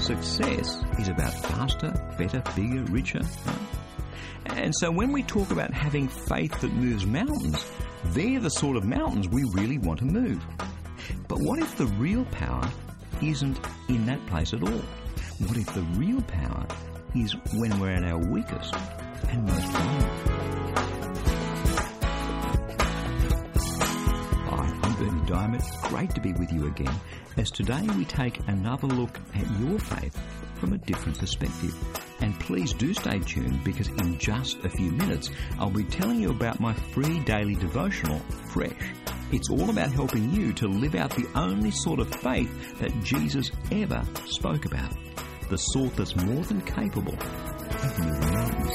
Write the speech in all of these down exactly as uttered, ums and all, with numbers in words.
success is about faster, better, bigger, richer. Right? And so when we talk about having faith that moves mountains, they're the sort of mountains we really want to move. But what if the real power isn't in that place at all? What if the real power is when we're at our weakest and most vulnerable? Hi, I'm Bernie Diamond. Great to be with you again, as today we take another look at your faith from a different perspective. And please do stay tuned, because in just a few minutes I'll be telling you about my free daily devotional, Fresh. It's all about helping you to live out the only sort of faith that Jesus ever spoke about. The sort that's more than capable of moving mountains.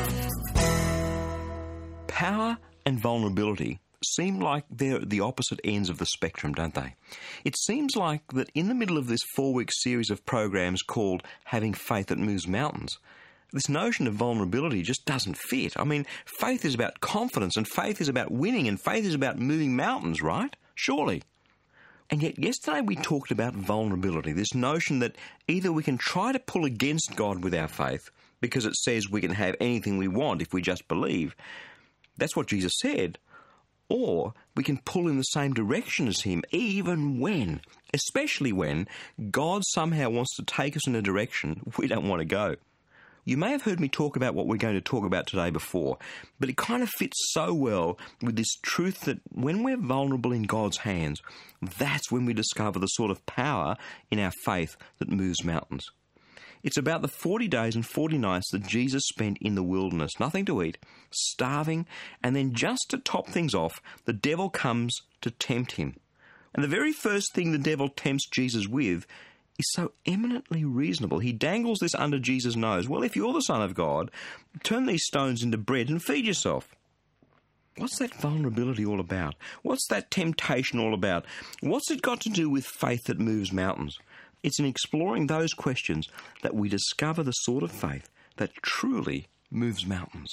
Power and vulnerability seem like they're at the opposite ends of the spectrum, don't they? It seems like that in the middle of this four-week series of programs called Having Faith That Moves Mountains, this notion of vulnerability just doesn't fit. I mean, faith is about confidence, and faith is about winning, and faith is about moving mountains, right? Surely. And yet yesterday we talked about vulnerability, this notion that either we can try to pull against God with our faith because it says we can have anything we want if we just believe. That's what Jesus said. Or we can pull in the same direction as him, even when, especially when, God somehow wants to take us in a direction we don't want to go. You may have heard me talk about what we're going to talk about today before, but it kind of fits so well with this truth that when we're vulnerable in God's hands, that's when we discover the sort of power in our faith that moves mountains. It's about the forty days and forty nights that Jesus spent in the wilderness, nothing to eat, starving, and then just to top things off, the devil comes to tempt him. And the very first thing the devil tempts Jesus with is so eminently reasonable. He dangles this under Jesus' nose. Well, if you're the Son of God, turn these stones into bread and feed yourself. What's that vulnerability all about? What's that temptation all about? What's it got to do with faith that moves mountains? It's in exploring those questions that we discover the sort of faith that truly moves mountains.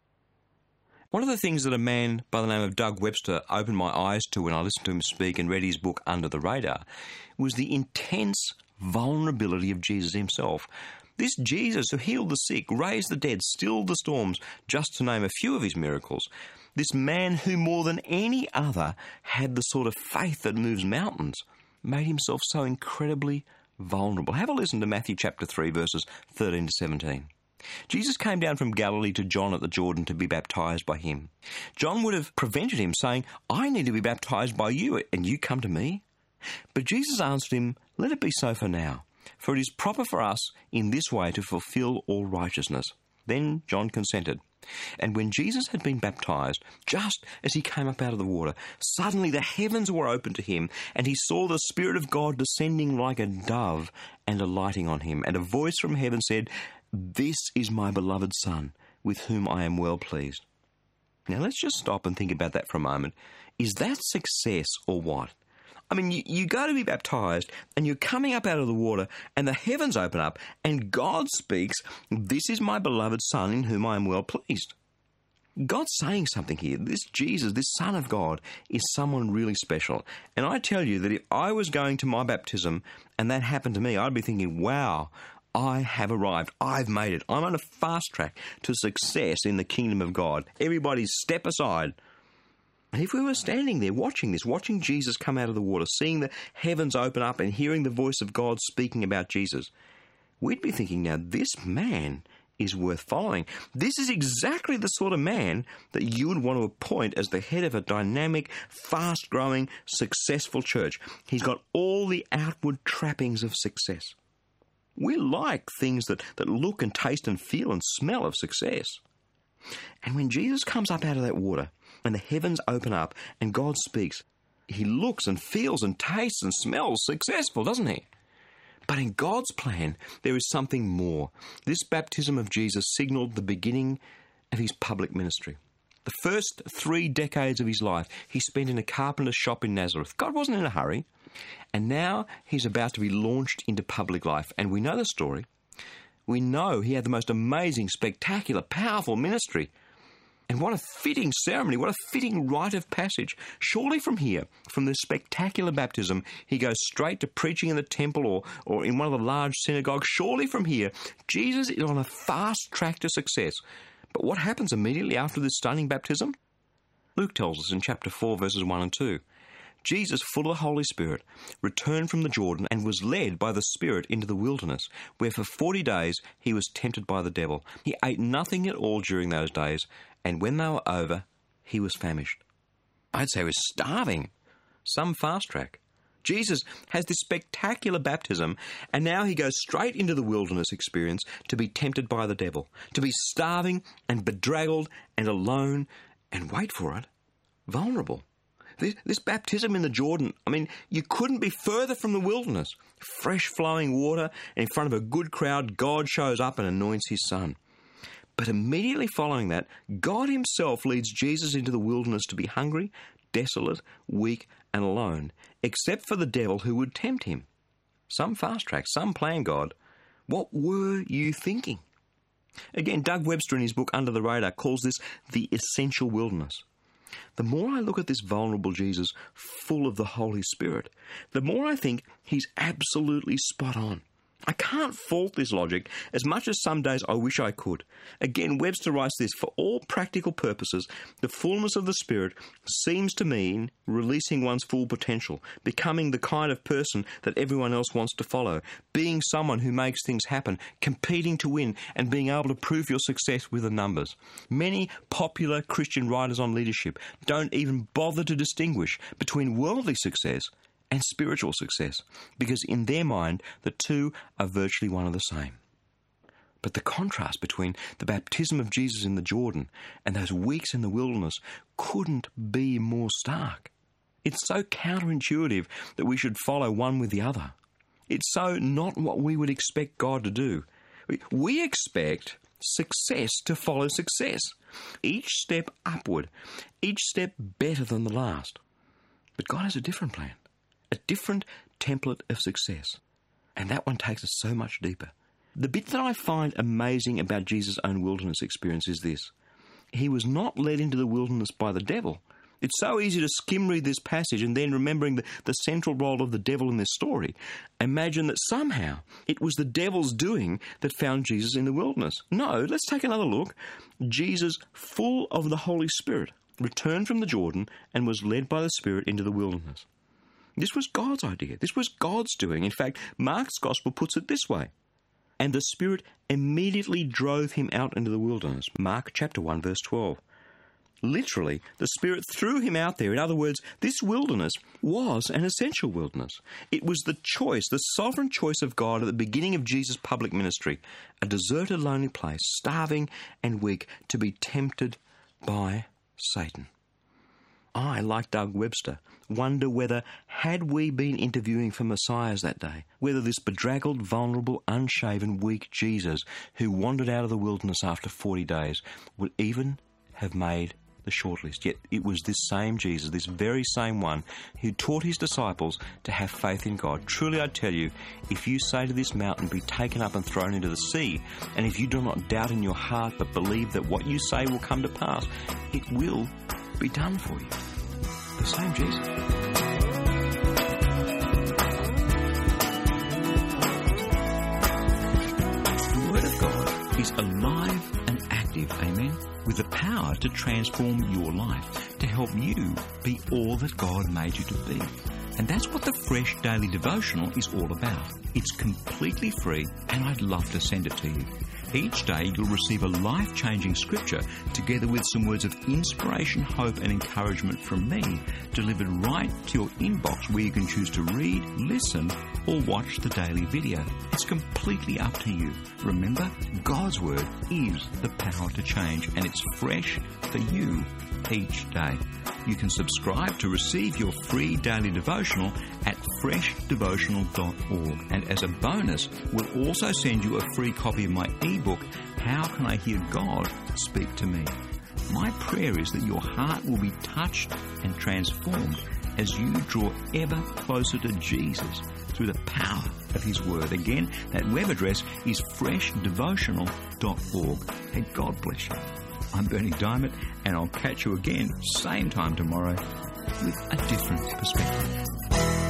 One of the things that a man by the name of Doug Webster opened my eyes to when I listened to him speak and read his book Under the Radar was the intense vulnerability of Jesus himself. This Jesus who healed the sick, raised the dead, stilled the storms, just to name a few of his miracles. This man who more than any other had the sort of faith that moves mountains, made himself so incredibly vulnerable. Have a listen to Matthew chapter three, verses thirteen to seventeen. Jesus came down from Galilee to John at the Jordan to be baptized by him. John would have prevented him, saying, "I need to be baptized by you, and you come to me?" But Jesus answered him, "Let it be so for now, for it is proper for us in this way to fulfill all righteousness." Then John consented. And when Jesus had been baptized, just as he came up out of the water, suddenly the heavens were opened to him, and he saw the Spirit of God descending like a dove and alighting on him. And a voice from heaven said, "This is my beloved Son, with whom I am well pleased." Now let's just stop and think about that for a moment. Is that success or what? I mean, you, you go to be baptized, and you're coming up out of the water, and the heavens open up, and God speaks, "This is my beloved Son, in whom I am well pleased." God's saying something here. This Jesus, this Son of God, is someone really special. And I tell you that if I was going to my baptism, and that happened to me, I'd be thinking, wow, I have arrived. I've made it. I'm on a fast track to success in the kingdom of God. Everybody step aside. And if we were standing there watching this, watching Jesus come out of the water, seeing the heavens open up and hearing the voice of God speaking about Jesus, we'd be thinking, now this man is worth following. This is exactly the sort of man that you would want to appoint as the head of a dynamic, fast-growing, successful church. He's got all the outward trappings of success. We like things that, that look and taste and feel and smell of success. And when Jesus comes up out of that water, and the heavens open up, and God speaks, he looks and feels and tastes and smells successful, doesn't he? But in God's plan, there is something more. This baptism of Jesus signaled the beginning of his public ministry. The first three decades of his life, he spent in a carpenter's shop in Nazareth. God wasn't in a hurry. And now he's about to be launched into public life. And we know the story. We know he had the most amazing, spectacular, powerful ministry. And what a fitting ceremony, what a fitting rite of passage. Surely from here, from this spectacular baptism, he goes straight to preaching in the temple or, or in one of the large synagogues. Surely from here, Jesus is on a fast track to success. But what happens immediately after this stunning baptism? Luke tells us in chapter four, verses one and two. Jesus, full of the Holy Spirit, returned from the Jordan and was led by the Spirit into the wilderness, where for forty days he was tempted by the devil. He ate nothing at all during those days, and when they were over, he was famished. I'd say he was starving. Some fast track. Jesus has this spectacular baptism, and now he goes straight into the wilderness experience to be tempted by the devil, to be starving and bedraggled and alone, and wait for it, vulnerable. This, this baptism in the Jordan, I mean, you couldn't be further from the wilderness. Fresh flowing water, and in front of a good crowd, God shows up and anoints his son. But immediately following that, God himself leads Jesus into the wilderness to be hungry, desolate, weak, and alone, except for the devil who would tempt him. Some fast track, some plan God. What were you thinking? Again, Doug Webster in his book Under the Radar calls this the essential wilderness. The more I look at this vulnerable Jesus, full of the Holy Spirit, the more I think he's absolutely spot on. I can't fault this logic as much as some days I wish I could. Again, Webster writes this, for all practical purposes, the fullness of the Spirit seems to mean releasing one's full potential, becoming the kind of person that everyone else wants to follow, being someone who makes things happen, competing to win, and being able to prove your success with the numbers. Many popular Christian writers on leadership don't even bother to distinguish between worldly success and spiritual success, because in their mind, the two are virtually one and the same. But the contrast between the baptism of Jesus in the Jordan and those weeks in the wilderness couldn't be more stark. It's so counterintuitive that we should follow one with the other. It's so not what we would expect God to do. We expect success to follow success, each step upward, each step better than the last. But God has a different plan. A different template of success. And that one takes us so much deeper. The bit that I find amazing about Jesus' own wilderness experience is this. He was not led into the wilderness by the devil. It's so easy to skim read this passage and then, remembering the, the central role of the devil in this story, imagine that somehow it was the devil's doing that found Jesus in the wilderness. No, let's take another look. Jesus, full of the Holy Spirit, returned from the Jordan and was led by the Spirit into the wilderness. This was God's idea. This was God's doing. In fact, Mark's Gospel puts it this way. And the Spirit immediately drove him out into the wilderness. Mark chapter one, verse twelve. Literally, the Spirit threw him out there. In other words, this wilderness was an essential wilderness. It was the choice, the sovereign choice of God at the beginning of Jesus' public ministry. A deserted, lonely place, starving and weak, to be tempted by Satan. I, like Doug Webster, wonder whether, had we been interviewing for messiahs that day, whether this bedraggled, vulnerable, unshaven, weak Jesus who wandered out of the wilderness after forty days would even have made the shortlist. Yet it was this same Jesus, this very same one, who taught his disciples to have faith in God. Truly I tell you, if you say to this mountain, be taken up and thrown into the sea, and if you do not doubt in your heart but believe that what you say will come to pass, it will be done for you. The same Jesus. The Word of God is alive and active, amen, with the power to transform your life, to help you be all that God made you to be. And that's what the Fresh Daily Devotional is all about. It's completely free, and I'd love to send it to you. Each day you'll receive a life-changing scripture together with some words of inspiration, hope and encouragement from me, delivered right to your inbox, where you can choose to read, listen or watch the daily video. It's completely up to you. Remember, God's Word is the power to change, and it's fresh for you each day. You can subscribe to receive your free daily devotional at fresh devotional dot org. And as a bonus, we'll also send you a free copy of my ebook, How Can I Hear God Speak to Me? My prayer is that your heart will be touched and transformed as you draw ever closer to Jesus through the power of His Word. Again, that web address is fresh devotional dot org. And God bless you. I'm Bernie Diamond, and I'll catch you again, same time tomorrow, with a different perspective.